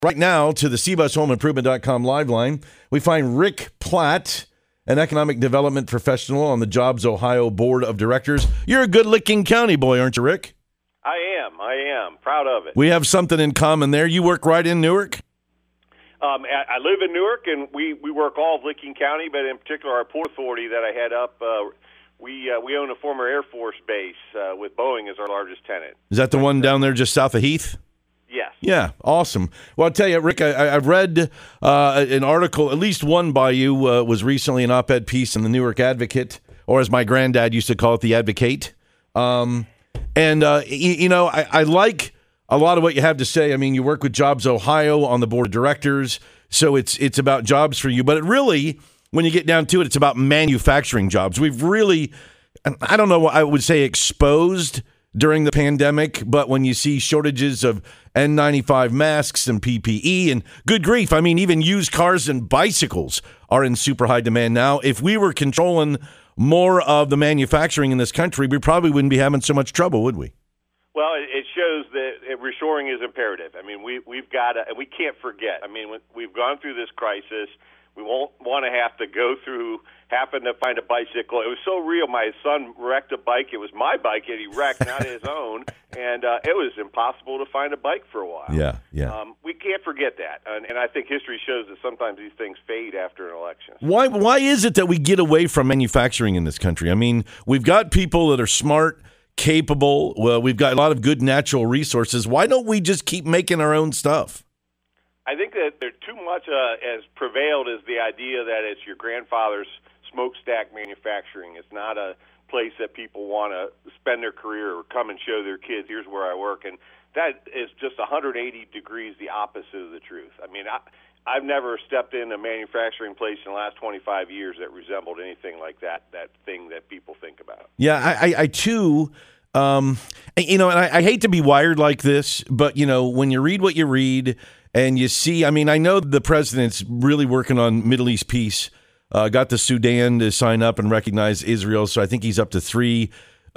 Right now to the cbusHomeImprovement.com live line, we find Rick Platt, an economic development professional on the Jobs Ohio Board of Directors. You're a good Licking County boy, aren't you, Rick? I am. Proud of it. We have something in common there. You work right in Newark? I live in Newark, and we work all of Licking County, but in particular our Port Authority that I head up, we own a former Air Force base with Boeing as our largest tenant. Is that the one down there just south of Heath? Yes. Yeah, awesome. Well, I'll tell you, Rick, I've read an article, at least one by you, was recently an op-ed piece in the Newark Advocate, or as my granddad used to call it, the Advocate. I like a lot of what you have to say. I mean, you work with Jobs Ohio on the board of directors, so it's about jobs for you. But it really, when you get down to it, it's about manufacturing jobs. We've really, I don't know what I would say exposed during the pandemic, but when you see shortages of N95 masks and PPE and good grief, I mean, even used cars and bicycles are in super high demand now. If we were controlling more of the manufacturing in this country, we probably wouldn't be having so much trouble, would we? Well, it shows that reshoring is imperative. I mean, we've got to, and we can't forget. I mean, we've gone through this crisis. We won't want to have to go through having to find a bicycle. It was so real. My son wrecked a bike. It was my bike that he wrecked, not his own. And it was impossible to find a bike for a while. Yeah. We can't forget that. And I think history shows that sometimes these things fade after an election. Why is it that we get away from manufacturing in this country? I mean, we've got people that are smart, capable. Well, we've got a lot of good natural resources. Why don't we just keep making our own stuff? I think that there too much has prevailed is the idea that it's your grandfather's smokestack manufacturing. It's not a place that people want to spend their career or come and show their kids, here's where I work. And that is just 180 degrees the opposite of the truth. I mean, I've never stepped in a manufacturing place in the last 25 years that resembled anything like that thing that people think about. Yeah, I too, and I hate to be wired like this, but, when you read what you read and you see, I mean, I know the president's really working on Middle East peace, got the Sudan to sign up and recognize Israel, so I think he's up to 3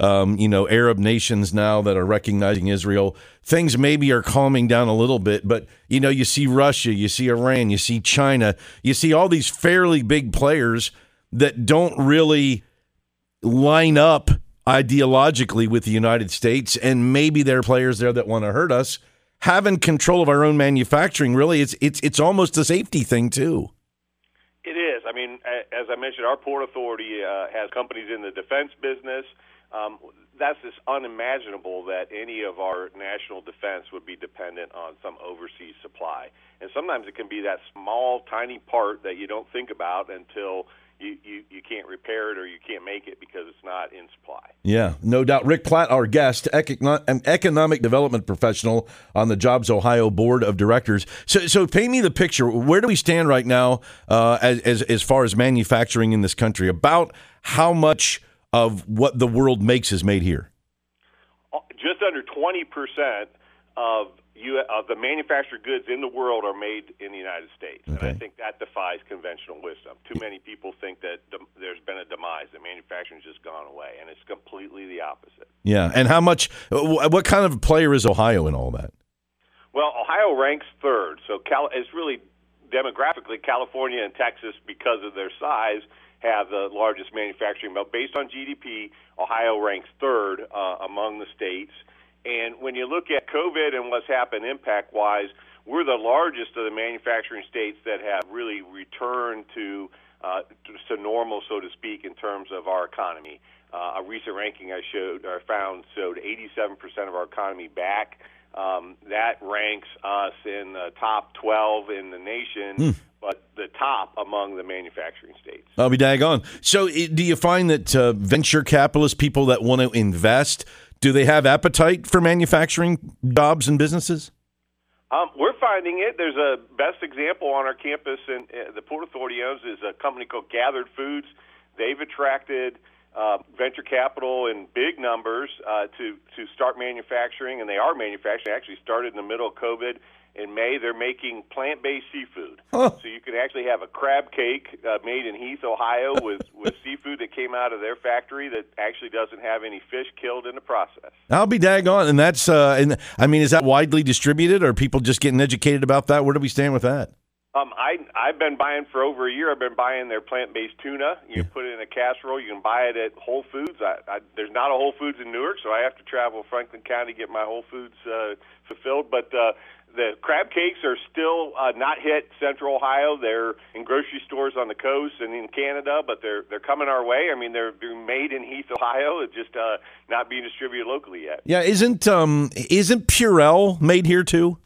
Arab nations now that are recognizing Israel. Things maybe are calming down a little bit, but, you see Russia, you see Iran, you see China, you see all these fairly big players that don't really line up ideologically with the United States, and maybe there are players there that want to hurt us. Having control of our own manufacturing, really, it's almost a safety thing, too. It is. I mean, as I mentioned, our Port Authority has companies in the defense business. That's just unimaginable that any of our national defense would be dependent on some overseas supply. And sometimes it can be that small, tiny part that you don't think about until you can't repair it or you can't make it because it's not in supply. Yeah, no doubt. Rick Platt, our guest, an economic development professional on the Jobs Ohio Board of Directors. So paint me the picture. Where do we stand right now as far as manufacturing in this country? About how much of what the world makes is made here? Just under 20% of the manufactured goods in the world are made in the United States. Okay. And I think that defies conventional wisdom. Too many people think that there's been a demise, that manufacturing's just gone away, and it's completely the opposite. Yeah, and how much, what kind of player is Ohio in all that? Well, Ohio ranks third, so it's really demographically California and Texas, because of their size, have the largest manufacturing. But based on GDP, Ohio ranks third among the states. And when you look at COVID and what's happened impact-wise, we're the largest of the manufacturing states that have really returned to normal, so to speak, in terms of our economy. A recent ranking I found showed 87% of our economy back. That ranks us in the top 12 in the nation, but the top among the manufacturing states. I'll be daggone. So do you find that venture capitalists, people that want to invest, do they have appetite for manufacturing jobs and businesses? We're finding it. There's a best example on our campus, and the Port Authority owns, is a company called Gathered Foods. They've attracted venture capital in big numbers to start manufacturing, and they are manufacturing. They actually started in the middle of COVID, in May, they're making plant-based seafood. Oh. So you can actually have a crab cake made in Heath, Ohio, with seafood that came out of their factory that actually doesn't have any fish killed in the process. I'll be daggone. And that's, and I mean, is that widely distributed, or are people just getting educated about that? Where do we stand with that? I've been buying for over a year. I've been buying their plant-based tuna. You can put it in a casserole. You can buy it at Whole Foods. There's not a Whole Foods in Newark, so I have to travel Franklin County to get my Whole Foods fulfilled. But the crab cakes are still not hit Central Ohio. They're in grocery stores on the coast and in Canada, but they're coming our way. I mean, they're made in Heath, Ohio. It's just not being distributed locally yet. Yeah, isn't Purell made here too?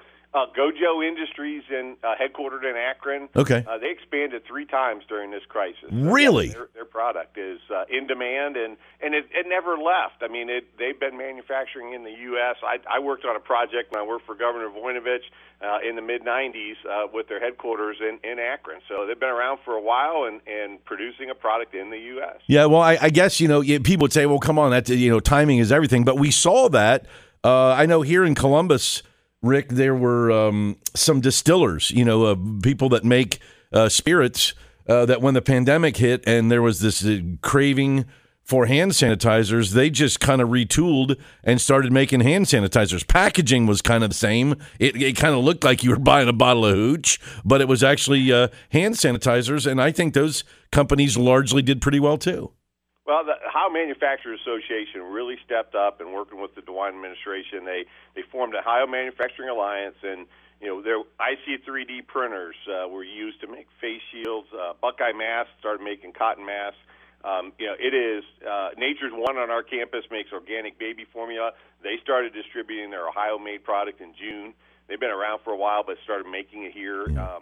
Gojo Industries, headquartered in Akron. Okay. They expanded 3 times during this crisis. Really? Their product is in demand, and it never left. I mean, they've been manufacturing in the U.S. I worked on a project when I worked for Governor Voinovich in the mid-'90s with their headquarters in Akron. So they've been around for a while and producing a product in the U.S. Yeah, well, I guess, people would say, well, come on, that timing is everything. But we saw that. I know here in Columbus, Rick, there were some distillers, people that make spirits that when the pandemic hit and there was this craving for hand sanitizers, they just kind of retooled and started making hand sanitizers. Packaging was kind of the same. It kind of looked like you were buying a bottle of hooch, but it was actually hand sanitizers. And I think those companies largely did pretty well, too. Well, the Ohio Manufacturers Association really stepped up and working with the DeWine administration. They formed the Ohio Manufacturing Alliance, and their IC3D printers were used to make face shields. Buckeye Masks started making cotton masks. It is Nature's One on our campus makes organic baby formula. They started distributing their Ohio-made product in June. They've been around for a while, but started making it here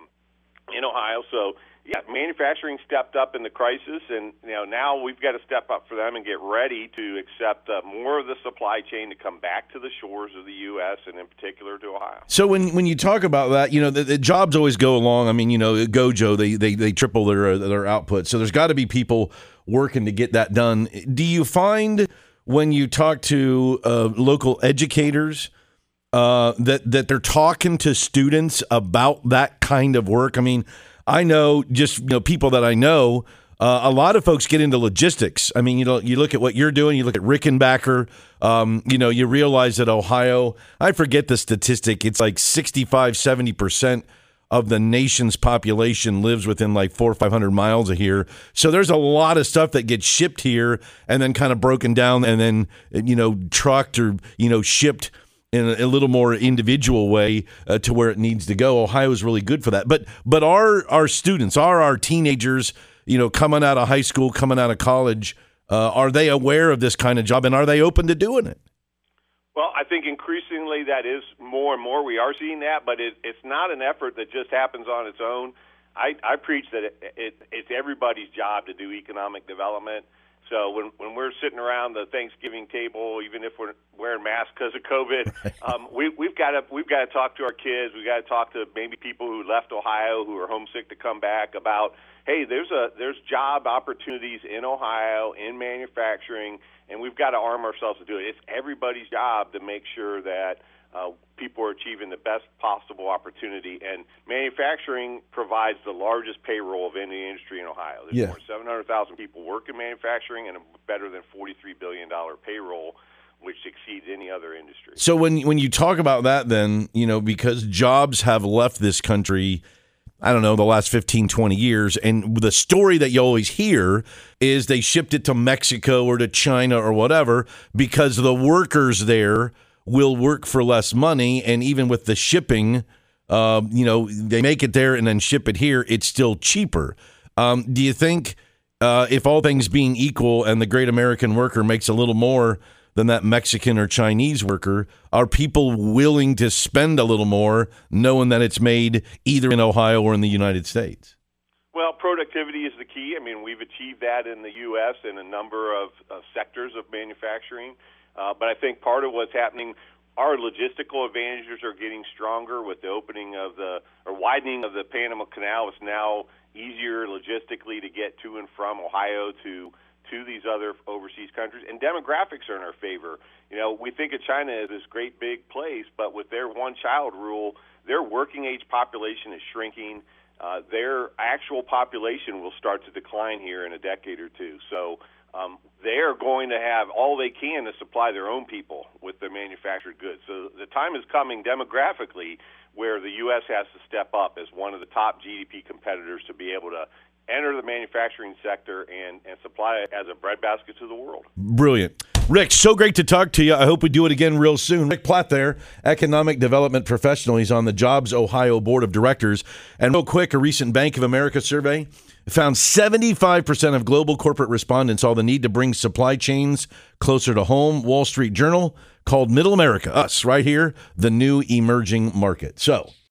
in Ohio. So. Yeah, manufacturing stepped up in the crisis, and now we've got to step up for them and get ready to accept more of the supply chain to come back to the shores of the U.S. and in particular to Ohio. So when you talk about that, the jobs always go along. I mean, Gojo, they triple their output, so there's got to be people working to get that done. Do you find when you talk to local educators that they're talking to students about that kind of work? I mean, I know just people that I know. A lot of folks get into logistics. I mean, you look at what you're doing. You look at Rickenbacker. You realize that Ohio. I forget the statistic. It's like 65-70% of the nation's population lives within like 400 or 500 miles of here. So there's a lot of stuff that gets shipped here and then kind of broken down and then trucked or shipped in a little more individual way to where it needs to go. Ohio is really good for that. But our students, our teenagers, coming out of high school, coming out of college, are they aware of this kind of job, and are they open to doing it? Well, I think increasingly that is more and more. We are seeing that, but it's not an effort that just happens on its own. I preach that it's everybody's job to do economic development. So when we're sitting around the Thanksgiving table, even if we're wearing masks because of COVID, we've got to talk to our kids. We've got to talk to maybe people who left Ohio who are homesick to come back about, hey, there's job opportunities in Ohio in manufacturing, and we've got to arm ourselves to do it. It's everybody's job to make sure that people are achieving the best possible opportunity, and manufacturing provides the largest payroll of any industry in Ohio. There's more than 700,000 people work in manufacturing and a better than $43 billion payroll, which exceeds any other industry. So when you talk about that, then, because jobs have left this country, I don't know, the last 15, 20 years, and the story that you always hear is they shipped it to Mexico or to China or whatever because the workers there will work for less money, and even with the shipping, they make it there and then ship it here, it's still cheaper. Do you think if all things being equal and the great American worker makes a little more than that Mexican or Chinese worker, are people willing to spend a little more knowing that it's made either in Ohio or in the United States? Well, productivity is the key. I mean, we've achieved that in the U.S. in a number of sectors of manufacturing. But I think part of what's happening, our logistical advantages are getting stronger with the opening of widening of the Panama Canal. It's now easier logistically to get to and from Ohio to these other overseas countries. And demographics are in our favor. We think of China as this great big place, but with their one-child rule, their working age population is shrinking. Their actual population will start to decline here in a decade or two. So they're going to have all they can to supply their own people with their manufactured goods. So the time is coming demographically where the U.S. has to step up as one of the top GDP competitors to be able to enter the manufacturing sector and supply it as a breadbasket to the world. Brilliant. Rick, so great to talk to you. I hope we do it again real soon. Rick Platt there, economic development professional. He's on the Jobs Ohio Board of Directors. And real quick, a recent Bank of America survey found 75% of global corporate respondents saw the need to bring supply chains closer to home. Wall Street Journal called Middle America, us right here, the new emerging market. So